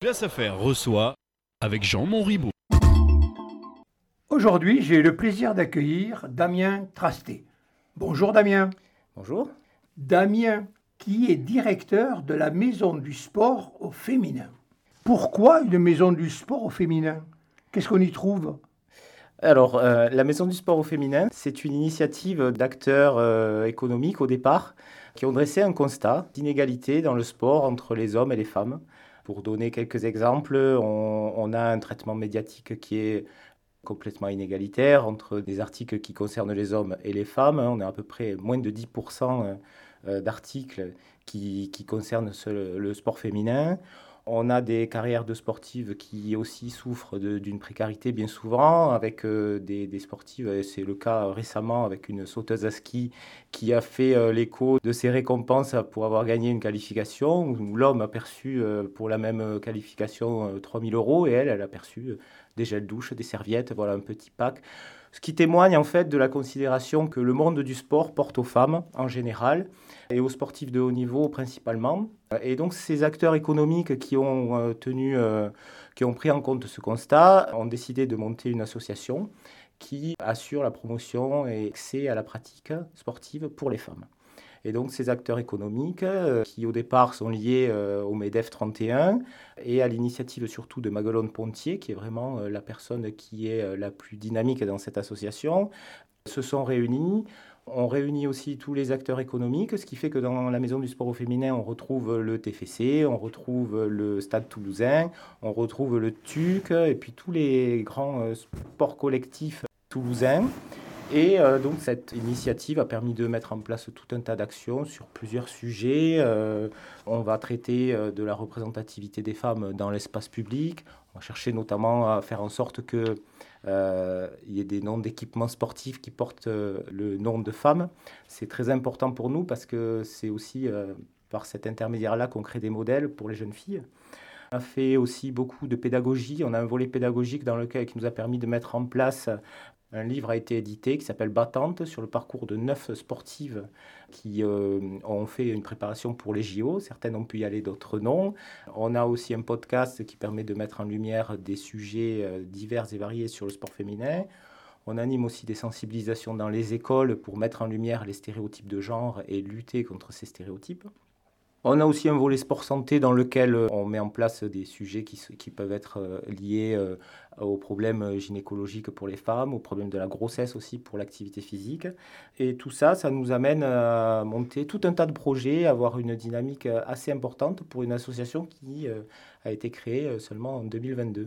Place à faire reçoit avec Jean Monribot. Aujourd'hui, j'ai le plaisir d'accueillir Damien Trasté. Bonjour Damien. Bonjour. Damien, qui est directeur de la Maison du Sport au Féminin. Pourquoi une Maison du Sport au Féminin? Qu'est-ce qu'on y trouve? Alors, la Maison du Sport au Féminin, c'est une initiative d'acteurs économiques au départ qui ont dressé un constat d'inégalité dans le sport entre les hommes et les femmes. Pour donner quelques exemples, on a un traitement médiatique qui est complètement inégalitaire entre des articles qui concernent les hommes et les femmes. On a à peu près moins de 10% d'articles qui concernent le sport féminin. On a des carrières de sportives qui aussi souffrent d'une précarité bien souvent, avec des sportives, et c'est le cas récemment avec une sauteuse à ski qui a fait l'écho de ses récompenses pour avoir gagné une qualification, où l'homme a perçu pour la même qualification 3 000 euros, et elle a perçu des gels douche, des serviettes, voilà un petit pack. Ce qui témoigne en fait de la considération que le monde du sport porte aux femmes en général et aux sportifs de haut niveau principalement. Et donc ces acteurs économiques qui ont pris en compte ce constat ont décidé de monter une association qui assure la promotion et l'accès à la pratique sportive pour les femmes. Et donc ces acteurs économiques, qui au départ sont liés au MEDEF 31 et à l'initiative surtout de Maguelone Pontier, qui est vraiment la personne qui est la plus dynamique dans cette association, se sont réunis. On réunit aussi tous les acteurs économiques, ce qui fait que dans la Maison du Sport au Féminin, on retrouve le TFC, on retrouve le Stade Toulousain, on retrouve le TUC et puis tous les grands sports collectifs toulousains. Et donc cette initiative a permis de mettre en place tout un tas d'actions sur plusieurs sujets. On va traiter de la représentativité des femmes dans l'espace public. On va chercher notamment à faire en sorte qu'il y ait des noms d'équipements sportifs qui portent le nom de femmes. C'est très important pour nous parce que c'est aussi par cet intermédiaire-là qu'on crée des modèles pour les jeunes filles. On a fait aussi beaucoup de pédagogie. On a un volet pédagogique qui nous a permis de mettre en place. Un livre a été édité qui s'appelle Battantes sur le parcours de 9 sportives qui ont fait une préparation pour les JO. Certaines ont pu y aller, d'autres non. On a aussi un podcast qui permet de mettre en lumière des sujets divers et variés sur le sport féminin. On anime aussi des sensibilisations dans les écoles pour mettre en lumière les stéréotypes de genre et lutter contre ces stéréotypes. On a aussi un volet sport-santé dans lequel on met en place des sujets qui peuvent être liés aux problèmes gynécologiques pour les femmes, aux problèmes de la grossesse aussi pour l'activité physique. Et tout ça, ça nous amène à monter tout un tas de projets, à avoir une dynamique assez importante pour une association qui a été créée seulement en 2022.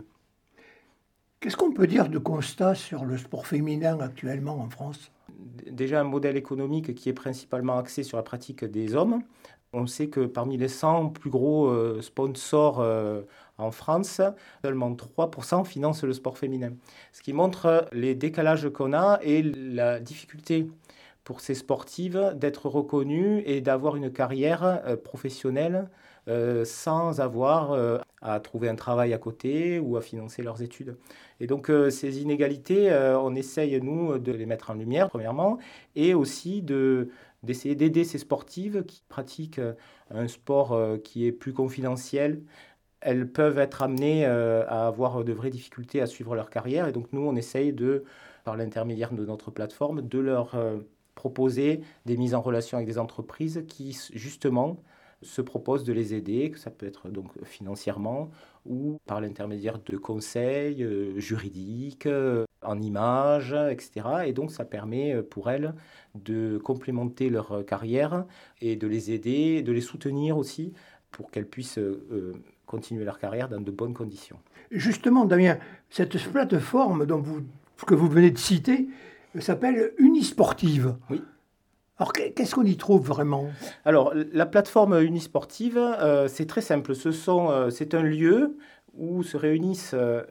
Qu'est-ce qu'on peut dire de constat sur le sport féminin actuellement en France? Déjà un modèle économique qui est principalement axé sur la pratique des hommes. On sait que parmi les 100 plus gros sponsors en France, seulement 3% financent le sport féminin. Ce qui montre les décalages qu'on a et la difficulté pour ces sportives d'être reconnues et d'avoir une carrière professionnelle sans avoir à trouver un travail à côté ou à financer leurs études. Et donc ces inégalités, on essaye, nous, de les mettre en lumière, premièrement, et aussi d'essayer d'aider ces sportives qui pratiquent un sport qui est plus confidentiel. Elles peuvent être amenées à avoir de vraies difficultés à suivre leur carrière. Et donc nous, on essaye par l'intermédiaire de notre plateforme, de leur proposer des mises en relation avec des entreprises qui, justement, se proposent de les aider, que ça peut être donc financièrement ou par l'intermédiaire de conseils juridiques, en images, etc. Et donc ça permet pour elles de complémenter leur carrière et de les aider, de les soutenir aussi pour qu'elles puissent continuer leur carrière dans de bonnes conditions. Justement, Damien, cette plateforme que vous venez de citer s'appelle Unisportive. Oui. Alors, qu'est-ce qu'on y trouve vraiment? Alors, la plateforme Unisportive, c'est très simple. C'est un lieu où se réunissent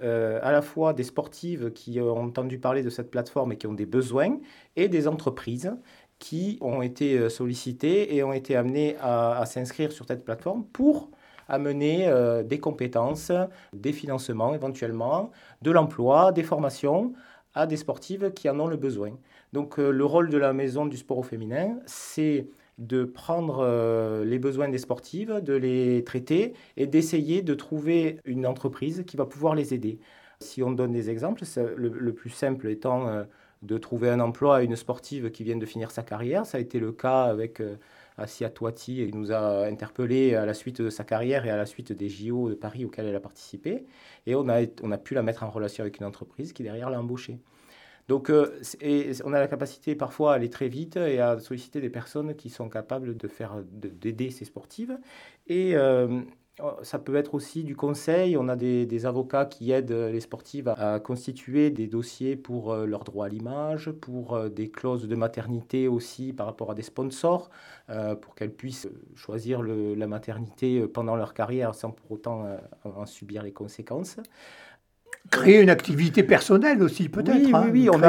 à la fois des sportives qui ont entendu parler de cette plateforme et qui ont des besoins, et des entreprises qui ont été sollicitées et ont été amenées à s'inscrire sur cette plateforme pour amener des compétences, des financements éventuellement, de l'emploi, des formations à des sportives qui en ont le besoin. Donc le rôle de la Maison du Sport au Féminin, c'est de prendre les besoins des sportives, de les traiter et d'essayer de trouver une entreprise qui va pouvoir les aider. Si on donne des exemples, le plus simple étant de trouver un emploi à une sportive qui vient de finir sa carrière. Ça a été le cas avec Assia Touati, qui nous a interpellés à la suite de sa carrière et à la suite des JO de Paris auxquels elle a participé. Et on a pu la mettre en relation avec une entreprise qui derrière l'a embauchée. Donc, on a la capacité parfois à aller très vite et à solliciter des personnes qui sont capables d'aider ces sportives. Et ça peut être aussi du conseil. On a des avocats qui aident les sportives à constituer des dossiers pour leur droit à l'image, pour des clauses de maternité aussi par rapport à des sponsors, pour qu'elles puissent choisir la maternité pendant leur carrière sans pour autant en subir les conséquences. Créer une activité personnelle aussi, peut-être. Oui. On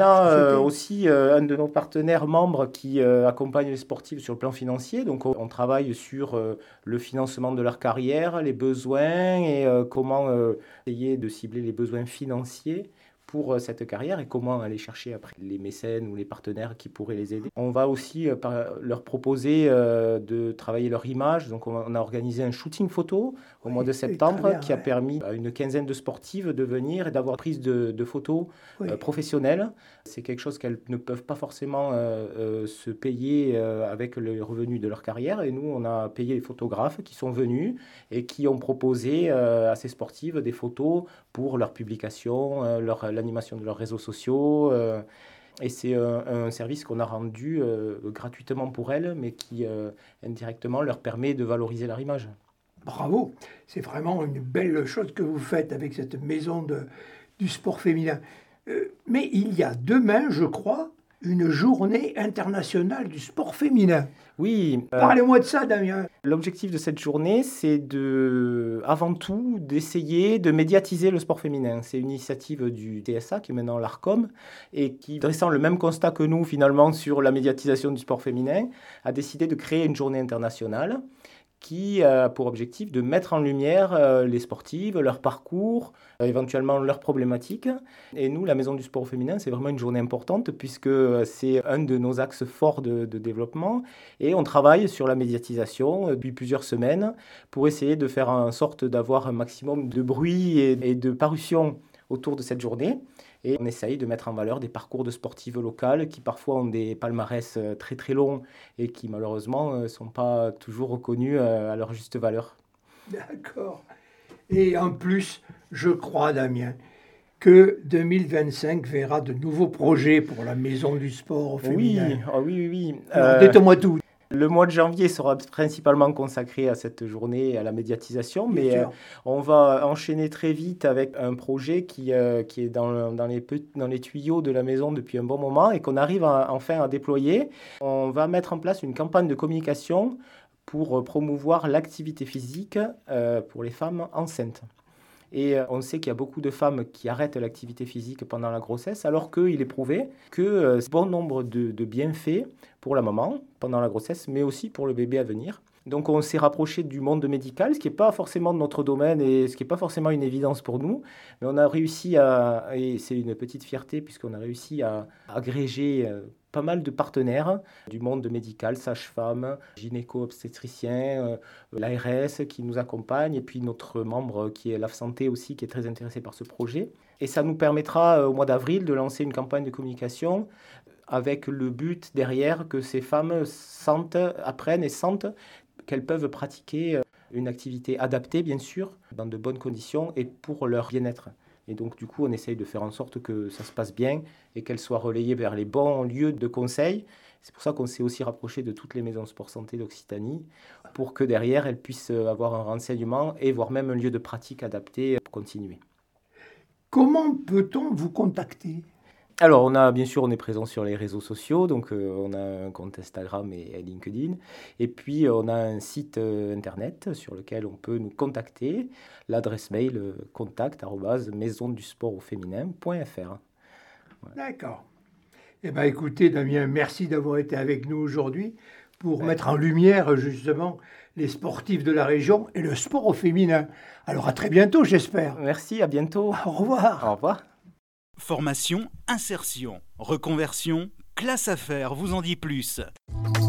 a aussi un de nos partenaires membres qui accompagne les sportifs sur le plan financier. Donc, on travaille sur le financement de leur carrière, les besoins et comment essayer de cibler les besoins financiers pour cette carrière et comment aller chercher après les mécènes ou les partenaires qui pourraient les aider. On va aussi leur proposer de travailler leur image. Donc on a organisé un shooting photo au mois de septembre qui a permis à une quinzaine de sportives de venir et d'avoir prise de photos professionnelles. C'est quelque chose qu'elles ne peuvent pas forcément se payer avec le revenu de leur carrière. Et nous, on a payé les photographes qui sont venus et qui ont proposé à ces sportives des photos pour leur publication, l'animation de leurs réseaux sociaux. Et c'est un service qu'on a rendu gratuitement pour elles, mais qui indirectement leur permet de valoriser leur image. Bravo, c'est vraiment une belle chose que vous faites avec cette maison du sport féminin. Mais il y a demain, je crois, une journée internationale du sport féminin. Oui. Parlez-moi de ça, Damien. L'objectif de cette journée, c'est avant tout d'essayer de médiatiser le sport féminin. C'est une initiative du TSA, qui est maintenant l'ARCOM, et qui, dressant le même constat que nous, finalement, sur la médiatisation du sport féminin, a décidé de créer une journée internationale qui a pour objectif de mettre en lumière les sportives, leur parcours, éventuellement leurs problématiques. Et nous, la Maison du sport au féminin, c'est vraiment une journée importante puisque c'est un de nos axes forts de développement. Et on travaille sur la médiatisation depuis plusieurs semaines pour essayer de faire en sorte d'avoir un maximum de bruit et de parution autour de cette journée. Et on essaye de mettre en valeur des parcours de sportives locales qui parfois ont des palmarès très très longs et qui malheureusement ne sont pas toujours reconnus à leur juste valeur. D'accord. Et en plus, je crois, Damien, que 2025 verra de nouveaux projets pour la Maison du sport au féminin. Oui. Alors, dites-moi tout. Le mois de janvier sera principalement consacré à cette journée et à la médiatisation, mais on va enchaîner très vite avec un projet qui est dans les tuyaux de la maison depuis un bon moment et qu'on arrive enfin à déployer. On va mettre en place une campagne de communication pour promouvoir l'activité physique pour les femmes enceintes. Et on sait qu'il y a beaucoup de femmes qui arrêtent l'activité physique pendant la grossesse, alors qu'il est prouvé que bon nombre de bienfaits pour la maman pendant la grossesse, mais aussi pour le bébé à venir. Donc on s'est rapproché du monde médical, ce qui n'est pas forcément de notre domaine et ce qui n'est pas forcément une évidence pour nous, mais on a réussi et c'est une petite fierté puisqu'on a réussi à agréger pas mal de partenaires du monde médical, sages-femmes, gynéco-obstétriciens, l'ARS qui nous accompagne et puis notre membre qui est l'AF Santé aussi qui est très intéressé par ce projet. Et ça nous permettra au mois d'avril de lancer une campagne de communication avec le but derrière que ces femmes apprennent et sentent qu'elles peuvent pratiquer une activité adaptée, bien sûr, dans de bonnes conditions et pour leur bien-être. Et donc, du coup, on essaye de faire en sorte que ça se passe bien et qu'elles soient relayées vers les bons lieux de conseil. C'est pour ça qu'on s'est aussi rapproché de toutes les maisons sport santé d'Occitanie pour que derrière, elles puissent avoir un renseignement et voire même un lieu de pratique adapté pour continuer. Comment peut-on vous contacter ? Alors, on est présent sur les réseaux sociaux, donc on a un compte Instagram et LinkedIn. Et puis, on a un site internet sur lequel on peut nous contacter. L'adresse mail contact@maisondusportauféminin.fr. Voilà. D'accord. Eh bien, écoutez, Damien, merci d'avoir été avec nous aujourd'hui pour mettre en lumière, justement, les sportifs de la région et le sport au féminin. Alors, à très bientôt, j'espère. Merci, à bientôt. Au revoir. Au revoir. Formation, insertion, reconversion, classe affaires vous en dit plus.